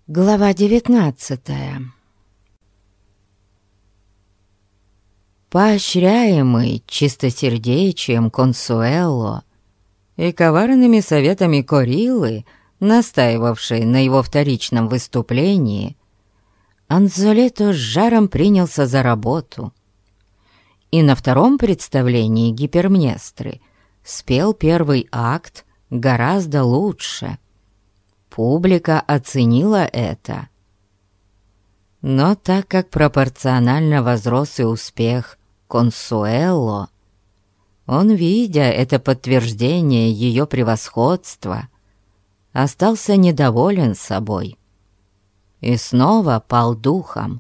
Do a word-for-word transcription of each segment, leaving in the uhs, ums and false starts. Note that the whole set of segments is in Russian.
Глава девятнадцатая. Поощряемый чистосердечием Консуэло и коварными советами Кориллы, настаивавшей на его вторичном выступлении, Анзолето с жаром принялся за работу. И на втором представлении Гипермнестры спел первый акт гораздо лучше. Публика оценила это. Но так как пропорционально возрос и успех Консуэло, он, видя это подтверждение ее превосходства, остался недоволен собой и снова пал духом.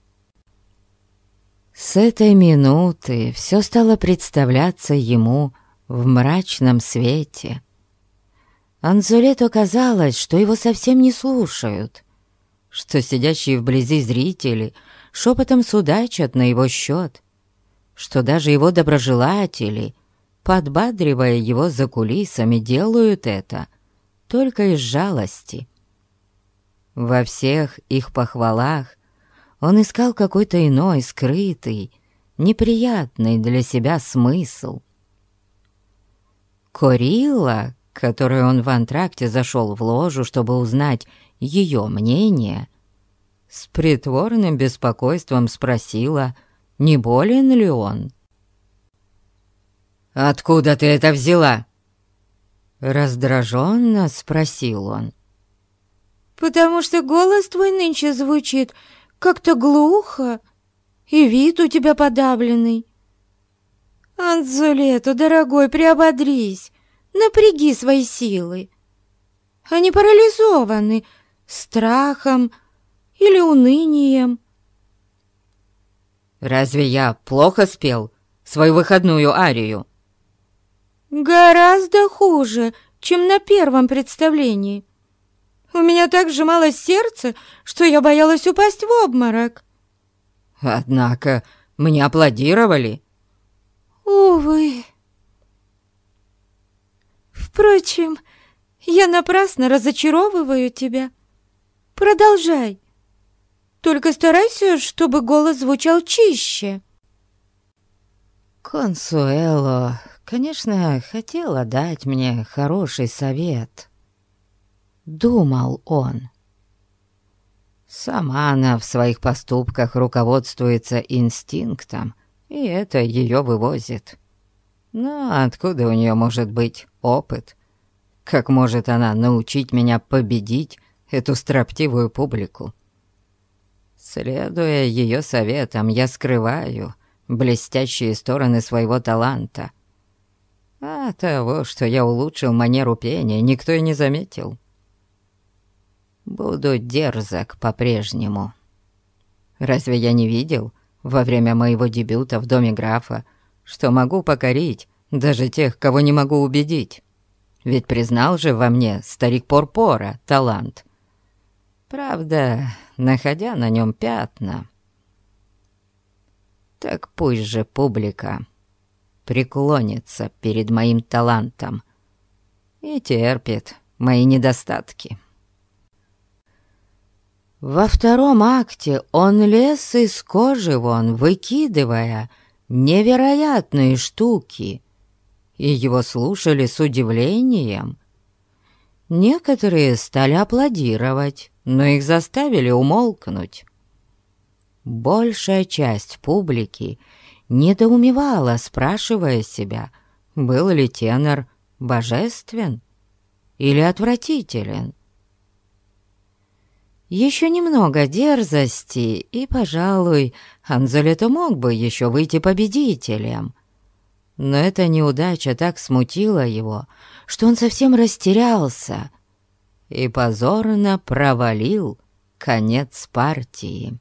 С этой минуты все стало представляться ему в мрачном свете. Анзолето казалось, что его совсем не слушают, что сидящие вблизи зрители шепотом судачат на его счет, что даже его доброжелатели, подбадривая его за кулисами, делают это только из жалости. Во всех их похвалах он искал какой-то иной, скрытый, неприятный для себя смысл. Корилла, которой он в антракте зашел в ложу, чтобы узнать ее мнение, с притворным беспокойством спросила, не болен ли он. «Откуда ты это взяла?» Раздраженно спросил он. «Потому что голос твой нынче звучит как-то глухо, и вид у тебя подавленный. Анзолето, дорогой, приободрись, напряги свои силы. Они парализованы страхом или унынием». «Разве я плохо спел свою выходную арию?» «Гораздо хуже, чем на первом представлении. У меня так сжималось сердце, что я боялась упасть в обморок». «Однако мне аплодировали». «Увы. Впрочем, я напрасно разочаровываю тебя. Продолжай. Только старайся, чтобы голос звучал чище». Консуэло, конечно, хотела дать мне хороший совет. Думал он. Сама она в своих поступках руководствуется инстинктом, и это ее вывозит. Но откуда у нее может быть опыт? Как может она научить меня победить эту строптивую публику? Следуя ее советам, я скрываю блестящие стороны своего таланта. А того, что я улучшил манеру пения, никто и не заметил. Буду дерзок по-прежнему. Разве я не видел во время моего дебюта в доме графа, что могу покорить даже тех, кого не могу убедить? Ведь признал же во мне старик Порпора талант. Правда, находя на нем пятна. Так пусть же публика преклонится перед моим талантом и терпит мои недостатки. Во втором акте он лез из кожи вон, выкидывая невероятные штуки, и его слушали с удивлением. Некоторые стали аплодировать, но их заставили умолкнуть. Большая часть публики недоумевала, спрашивая себя, был ли тенор божествен или отвратителен. Еще немного дерзости, и, пожалуй, Анзолето мог бы еще выйти победителем. Но эта неудача так смутила его, что он совсем растерялся и позорно провалил конец партии.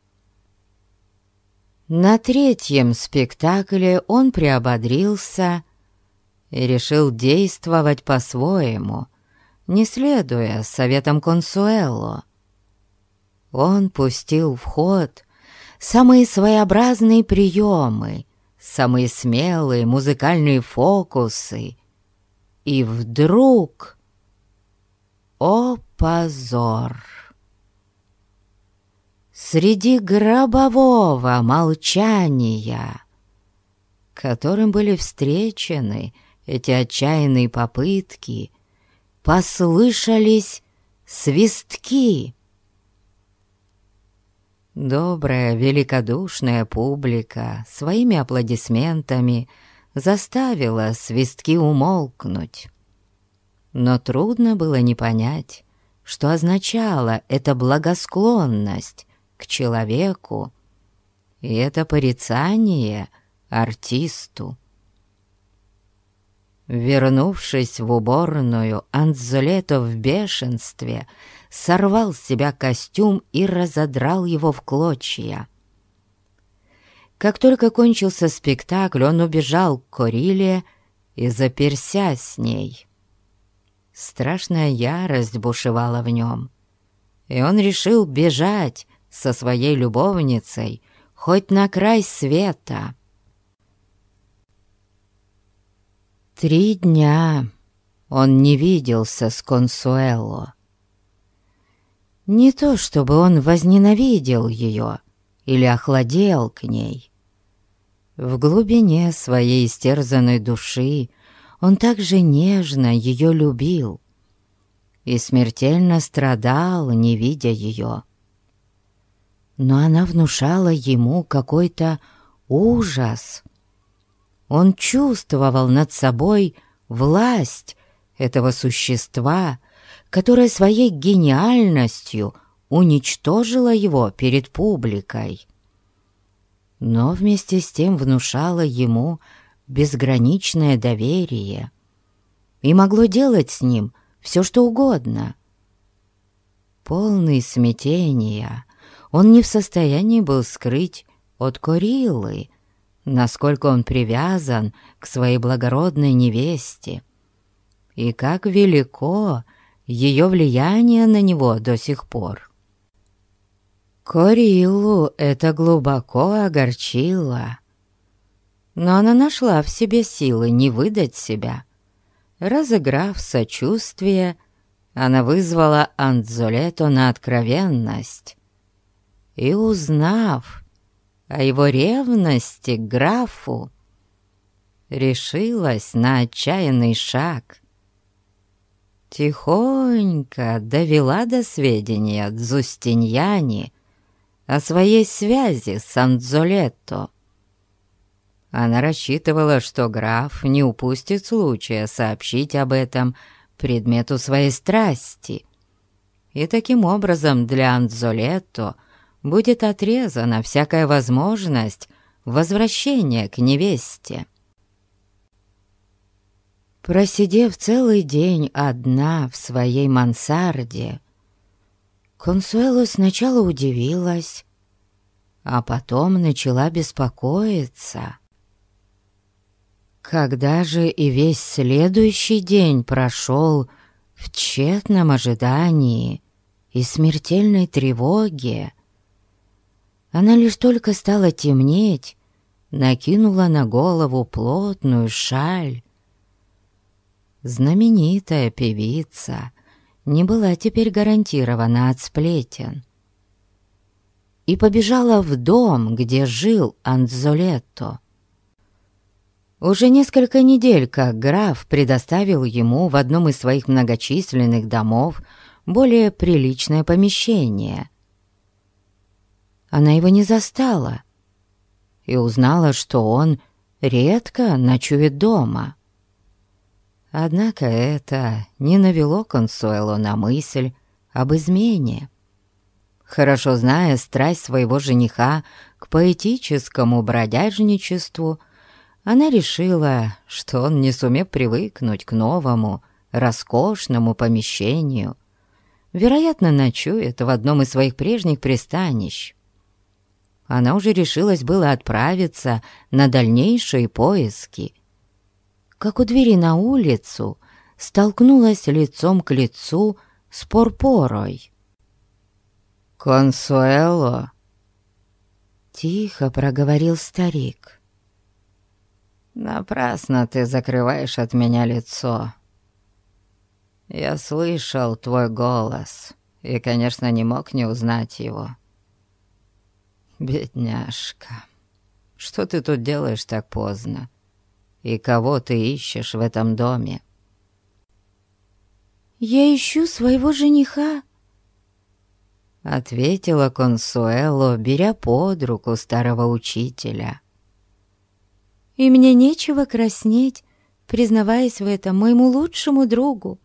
На третьем спектакле он приободрился и решил действовать по-своему, не следуя советам Консуэло. Он пустил в ход самые своеобразные приемы, самые смелые музыкальные фокусы, и вдруг, о позор! среди гробового молчания, которым были встречены эти отчаянные попытки, послышались свистки. Добрая, великодушная публика своими аплодисментами заставила свистки умолкнуть. Но трудно было не понять, что означала эта благосклонность к человеку и это порицание артисту. Вернувшись в уборную, Анзолето в бешенстве сорвал с себя костюм и разодрал его в клочья. Как только кончился спектакль, он убежал к Корилле и заперся с ней. Страшная ярость бушевала в нем, и он решил бежать со своей любовницей хоть на край света. Три дня он не виделся с Консуэло. Не то чтобы он возненавидел ее или охладел к ней. В глубине своей истерзанной души он также нежно ее любил и смертельно страдал, не видя ее. Но она внушала ему какой-то ужас. Он чувствовал над собой власть этого существа, которое своей гениальностью уничтожило его перед публикой, но вместе с тем внушало ему безграничное доверие и могло делать с ним все, что угодно. Полный смятения, он не в состоянии был скрыть от Кориллы, насколько он привязан к своей благородной невесте и как велико ее влияние на него до сих пор. Кориллу это глубоко огорчило, но она нашла в себе силы не выдать себя. Разыграв сочувствие, она вызвала Анзолето на откровенность и, узнав о его ревности к графу, решилась на отчаянный шаг. Тихонько довела до сведения Дзустиньяни о своей связи с Анзолето. Она рассчитывала, что граф не упустит случая сообщить об этом предмету своей страсти, и таким образом для Анзолето будет отрезана всякая возможность возвращения к невесте. Просидев целый день одна в своей мансарде, Консуэло сначала удивилась, а потом начала беспокоиться. Когда же и весь следующий день прошел в тщетном ожидании и смертельной тревоге, она лишь только стала темнеть, накинула на голову плотную шаль. Знаменитая певица не была теперь гарантирована от сплетен и побежала в дом, где жил Анзолето. Уже несколько недель как граф предоставил ему в одном из своих многочисленных домов более приличное помещение. Она его не застала и узнала, что он редко ночует дома. Однако это не навело Консуэло на мысль об измене. Хорошо зная страсть своего жениха к поэтическому бродяжничеству, она решила, что он, не сумев привыкнуть к новому, роскошному помещению, вероятно, ночует в одном из своих прежних пристанищ. Она уже решилась было отправиться на дальнейшие поиски, как у двери на улицу столкнулась лицом к лицу с Порпорой. «Консуэло!» — тихо проговорил старик. «Напрасно ты закрываешь от меня лицо. Я слышал твой голос и, конечно, не мог не узнать его. «Бедняжка, что ты тут делаешь так поздно? И кого ты ищешь в этом доме?» «Я ищу своего жениха», — ответила Консуэло, беря под руку старого учителя. «и мне нечего краснеть, признаваясь в этом моему лучшему другу.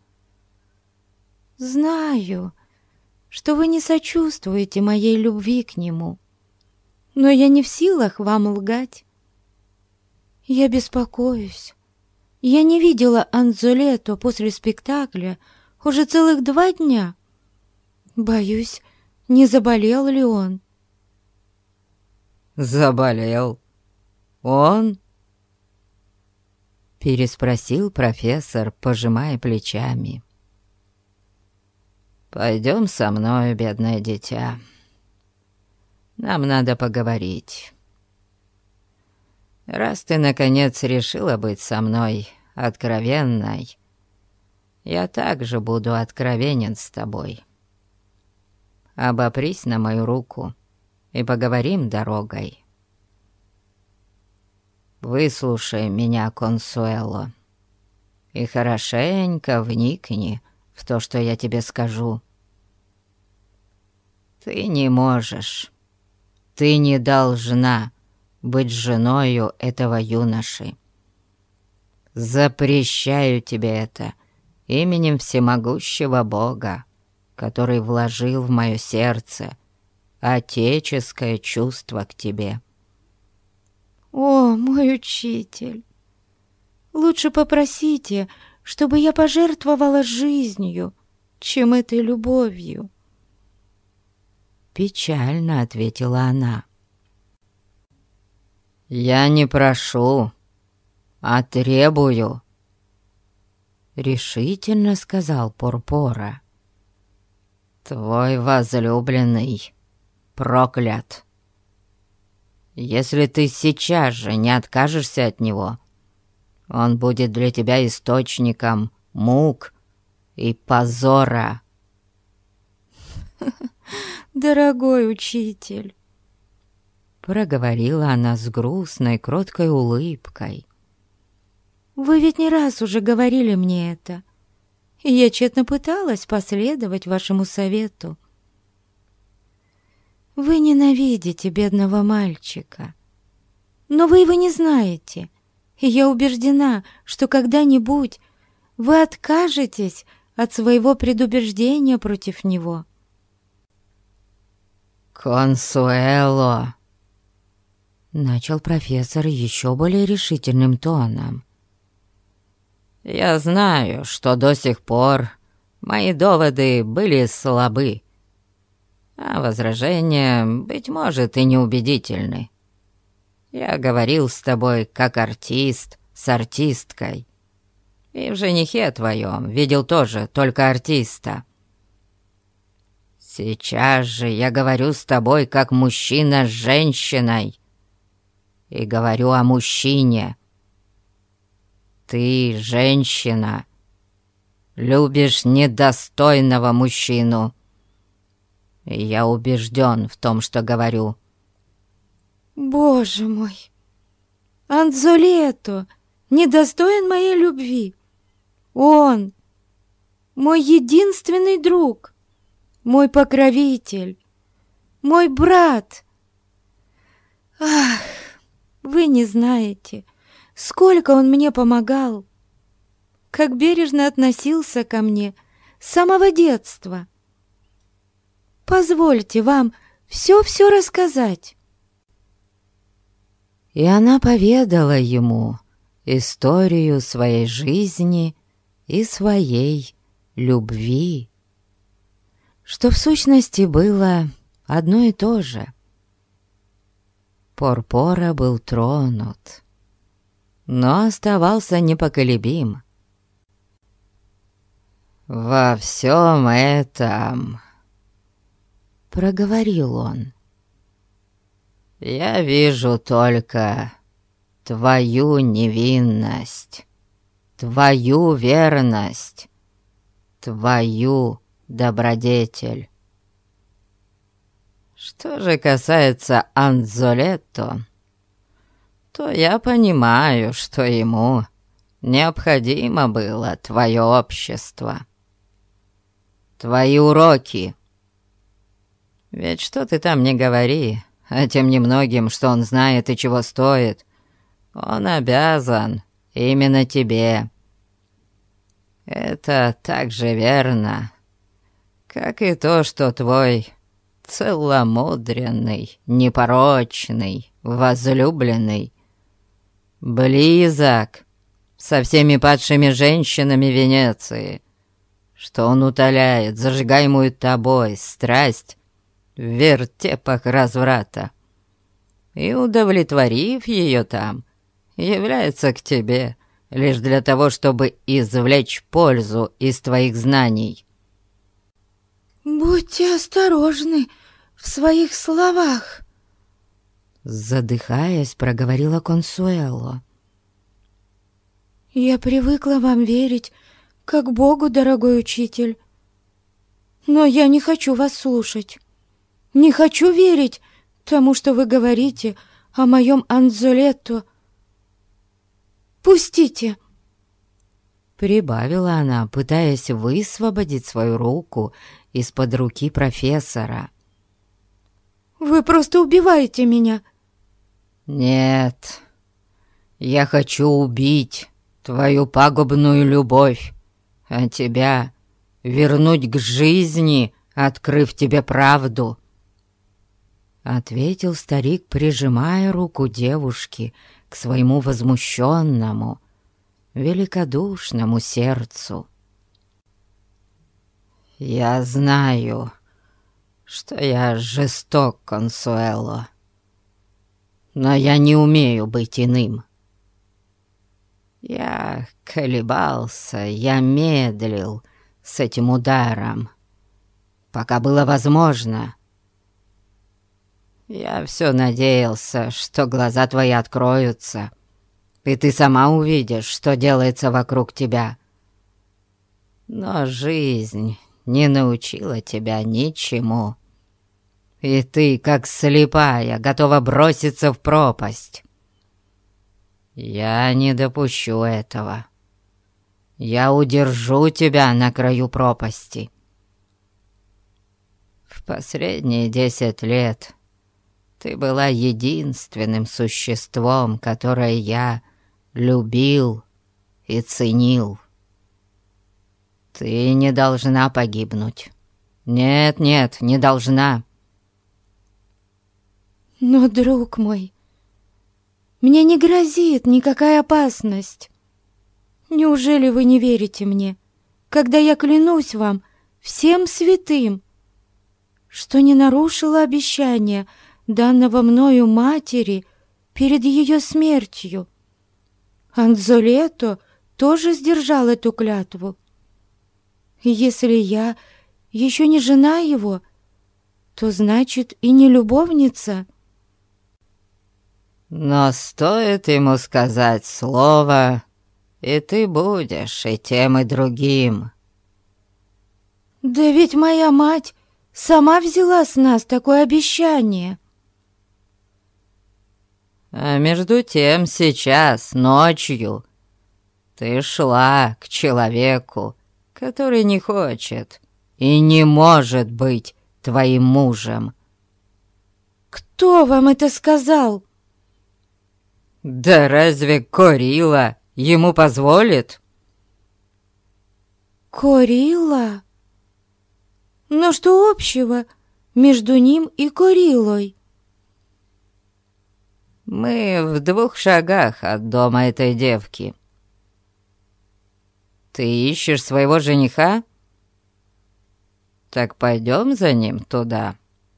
Знаю, что вы не сочувствуете моей любви к нему, но я не в силах вам лгать. Я беспокоюсь. Я не видела Анзолето после спектакля уже целых два дня. Боюсь, не заболел ли он?» «Заболел? Он?» — переспросил профессор, пожимая плечами. «Пойдем со мной, бедное дитя. Нам надо поговорить. Раз ты, наконец, решила быть со мной откровенной, я также буду откровенен с тобой. Обопрись на мою руку и поговорим дорогой. Выслушай меня, Консуэло, и хорошенько вникни в то, что я тебе скажу. Ты не можешь, ты не должна быть женою этого юноши. Запрещаю тебе это именем всемогущего Бога, который вложил в мое сердце отеческое чувство к тебе». «О, мой учитель, лучше попросите, чтобы я пожертвовала жизнью, чем этой любовью», — печально ответила она. «Я не прошу, а требую», — решительно сказал Порпора. «Твой возлюбленный проклят. Если ты сейчас же не откажешься от него, он будет для тебя источником мук и позора». «Дорогой учитель», — проговорила она с грустной, кроткой улыбкой, «вы ведь не раз уже говорили мне это, и я тщетно пыталась последовать вашему совету. Вы ненавидите бедного мальчика, но вы его не знаете, и я убеждена, что когда-нибудь вы откажетесь от своего предубеждения против него». «Консуэло!» — начал профессор еще более решительным тоном. «Я знаю, что до сих пор мои доводы были слабы, а возражения, быть может, и неубедительны. Я говорил с тобой как артист с артисткой, и в женихе твоем видел тоже только артиста. Сейчас же я говорю с тобой как мужчина с женщиной, и говорю о мужчине. Ты, женщина, любишь недостойного мужчину, и я убежден в том, что говорю». «Боже мой! Анзолето недостоин моей любви. Он мой единственный друг, мой покровитель, мой брат. Ах, вы не знаете, сколько он мне помогал, как бережно относился ко мне с самого детства. Позвольте вам все-все рассказать». И она поведала ему историю своей жизни и своей любви, что в сущности было одно и то же. Порпора был тронут, но оставался непоколебим. «Во всем этом, — проговорил он, — я вижу только твою невинность, твою верность, твою добродетель. Что же касается Анзолетто, то я понимаю, что ему необходимо было твое общество, твои уроки. Ведь что ты там не говори, а тем немногим, что он знает и чего стоит, он обязан именно тебе. Это так же верно, как и то, что твой целомудренный, непорочный, возлюбленный близок со всеми падшими женщинами Венеции, что он утоляет зажигаемую тобой страсть в вертепах разврата и, удовлетворив ее там, является к тебе лишь для того, чтобы извлечь пользу из твоих знаний. «Будьте осторожны в своих словах», — задыхаясь, проговорила Консуэло. «Я привыкла вам верить, как Богу, дорогой учитель. Но я не хочу вас слушать. Не хочу верить тому, что вы говорите о моем Анзолетто. Пустите!» Прибавила она, пытаясь высвободить свою руку из-под руки профессора. «Вы просто убиваете меня!» «Нет, я хочу убить твою пагубную любовь, а тебя вернуть к жизни, открыв тебе правду», — ответил старик, прижимая руку девушки к своему возмущенному, великодушному сердцу. «Я знаю, что я жесток, Консуэло, но я не умею быть иным. Я колебался, я медлил с этим ударом, пока было возможно. Я все надеялся, что глаза твои откроются, и ты сама увидишь, что делается вокруг тебя. Но жизнь не научила тебя ничему, и ты, как слепая, готова броситься в пропасть. Я не допущу этого. Я удержу тебя на краю пропасти. В последние десять лет ты была единственным существом, которое я любил и ценил. Ты не должна погибнуть. Нет, нет, не должна. «Но, друг мой, мне не грозит никакая опасность. Неужели вы не верите мне, когда я клянусь вам всем святым, что не нарушила обещания, данного мною матери перед ее смертью? Анзолетто тоже сдержал эту клятву. И если я еще не жена его, то значит и не любовница». Но стоит ему сказать слово, и ты будешь и тем, и другим. «Да ведь моя мать сама взяла с нас такое обещание». А между тем сейчас, ночью, ты шла к человеку, который не хочет и не может быть твоим мужем. «Кто вам это сказал?» Да разве Корила ему позволит?» «Корила? Но что общего между ним и Корилой?» «Мы в двух шагах от дома этой девки. Ты ищешь своего жениха? Так пойдем за ним туда.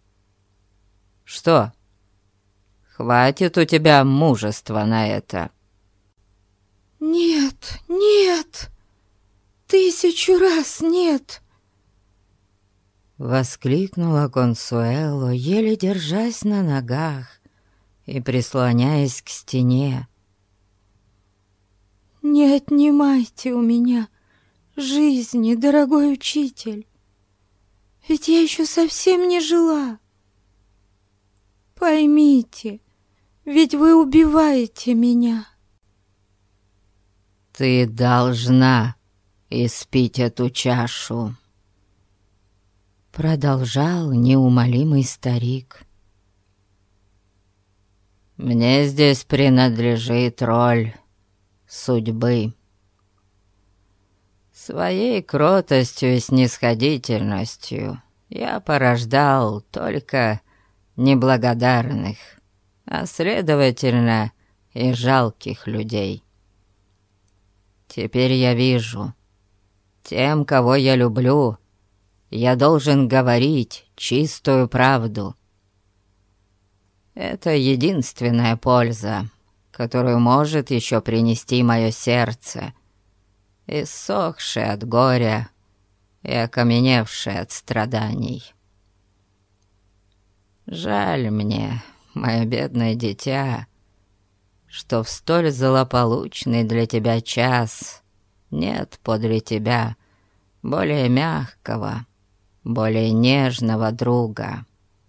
Что, хватит у тебя мужества на это?» «Нет, нет, тысячу раз нет!» Воскликнула Консуэло, еле держась на ногах и прислоняясь к стене. «Не отнимайте у меня жизни, дорогой учитель, ведь я еще совсем не жила. Поймите, ведь вы убиваете меня. Ты должна испить эту чашу, продолжал неумолимый старик. Мне здесь принадлежит роль судьбы. Своей кротостью и снисходительностью я порождал только неблагодарных, а следовательно и жалких людей. Теперь я вижу, тем, кого я люблю, я должен говорить чистую правду. Это единственная польза, которую может еще принести мое сердце, иссохшее от горя и окаменевшее от страданий. Жаль мне, мое бедное дитя, что в столь злополучный для тебя час нет подле тебя более мягкого, более нежного друга.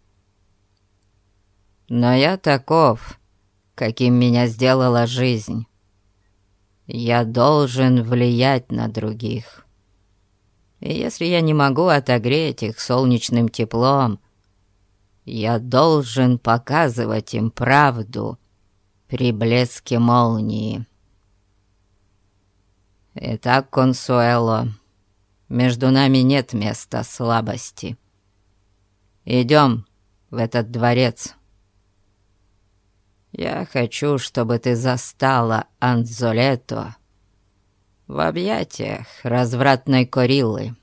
Но я таков, каким меня сделала жизнь. Я должен влиять на других. И если я не могу отогреть их солнечным теплом, я должен показывать им правду при блеске молнии. Итак, Консуэло, между нами нет места слабости. Идем в этот дворец. Я хочу, чтобы ты застала Анзолето в объятиях развратной Кориллы.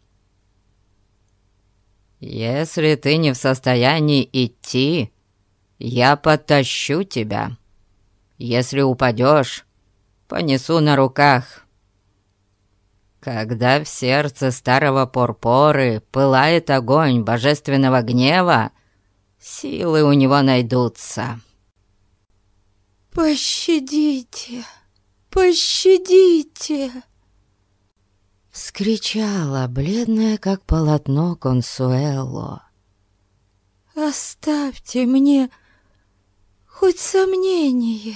Если ты не в состоянии идти, я потащу тебя. Если упадешь, понесу на руках. Когда в сердце старого Порпоры пылает огонь божественного гнева, силы у него найдутся. «Пощадите! Пощадите!» Вскричала, бледная как полотно, Консуэло. «Оставьте мне хоть сомнение.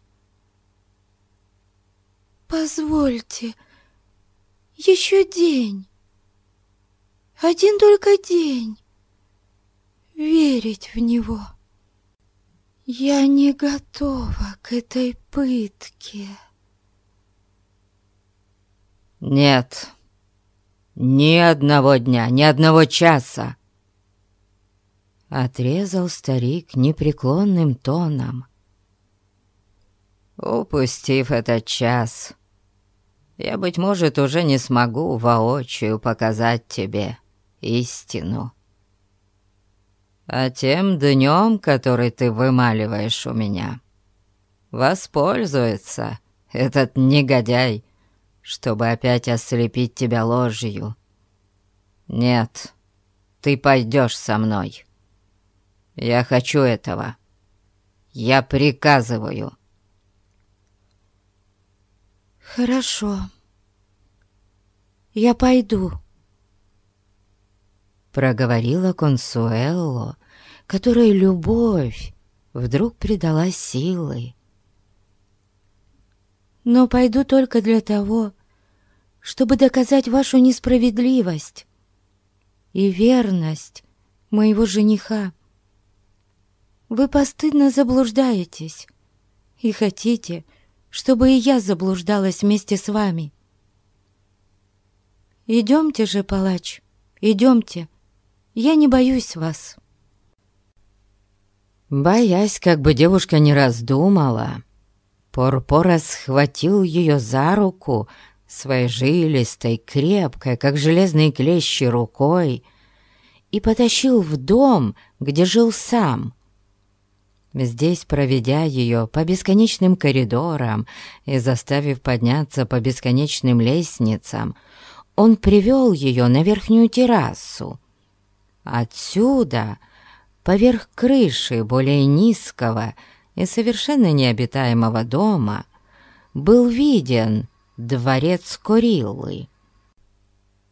Позвольте еще день, один только день, верить в него. Я не готова к этой пытке». «Нет, ни одного дня, ни одного часа!» Отрезал старик непреклонным тоном. «Упустив этот час, я, быть может, уже не смогу воочию показать тебе истину. А тем днем, который ты вымаливаешь у меня, воспользуется этот негодяй, чтобы опять ослепить тебя ложью. Нет, ты пойдешь со мной. Я хочу этого. Я приказываю». «Хорошо, я пойду», — проговорила Консуэло, которой любовь вдруг придала силы. «но пойду только для того, чтобы доказать вашу несправедливость и верность моего жениха. Вы постыдно заблуждаетесь и хотите, чтобы и я заблуждалась вместе с вами. Идемте же, палач, идемте, я не боюсь вас». Боясь, как бы девушка не раздумала, Порпора схватил ее за руку своей жилистой, крепкой, как железные клещи, рукой и потащил в дом, где жил сам. Здесь, проведя ее по бесконечным коридорам и заставив подняться по бесконечным лестницам, он привел ее на верхнюю террасу. Отсюда, поверх крыши более низкого и совершенно необитаемого дома, был виден дворец Кориллы.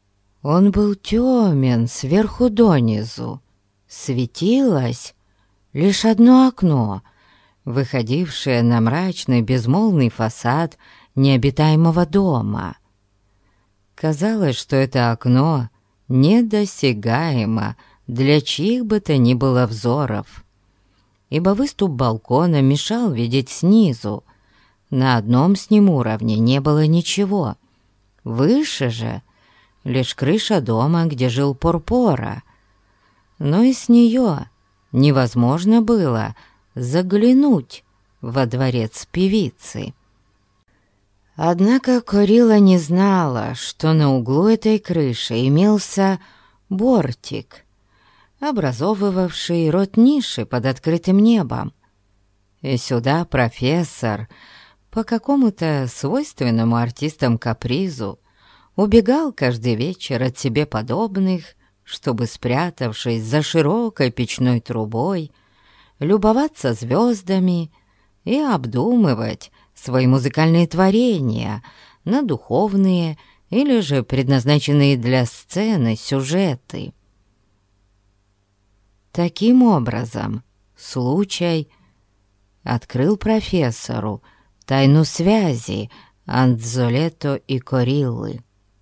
Он был темен сверху донизу, светилось лишь одно окно, выходившее на мрачный безмолвный фасад необитаемого дома. Казалось, что это окно недосягаемо для чьих бы то ни было взоров, ибо выступ балкона мешал видеть снизу. На одном с ним уровне не было ничего. Выше же лишь крыша дома, где жил Порпора, но и с нее невозможно было заглянуть во дворец певицы. Однако Корилла не знала, что на углу этой крыши имелся бортик, образовывавший рот ниши под открытым небом, и сюда профессор по какому-то свойственному артистам капризу убегал каждый вечер от себе подобных, чтобы, спрятавшись за широкой печной трубой, любоваться звездами и обдумывать свои музыкальные творения на духовные или же предназначенные для сцены сюжеты. Таким образом, случай открыл профессору тайну связи Анзолето и Кориллы.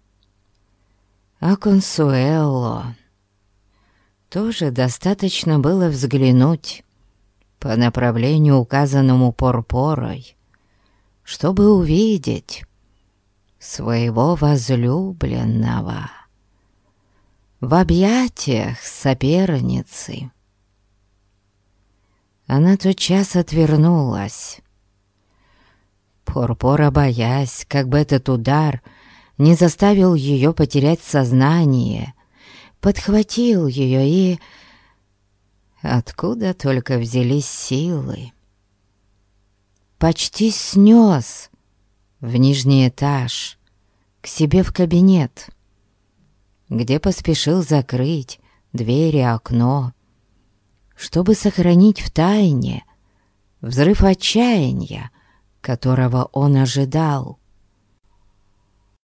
А Консуэло тоже достаточно было взглянуть по направлению, указанному Порпорой, чтобы увидеть своего возлюбленного в объятиях соперницы. Она тотчас отвернулась. Порпора, боясь, как бы этот удар не заставил ее потерять сознание, подхватил ее и... Откуда только взялись силы? Почти снес в нижний этаж, к себе в кабинет, где поспешил закрыть дверь и окно, чтобы сохранить в тайне взрыв отчаяния, которого он ожидал.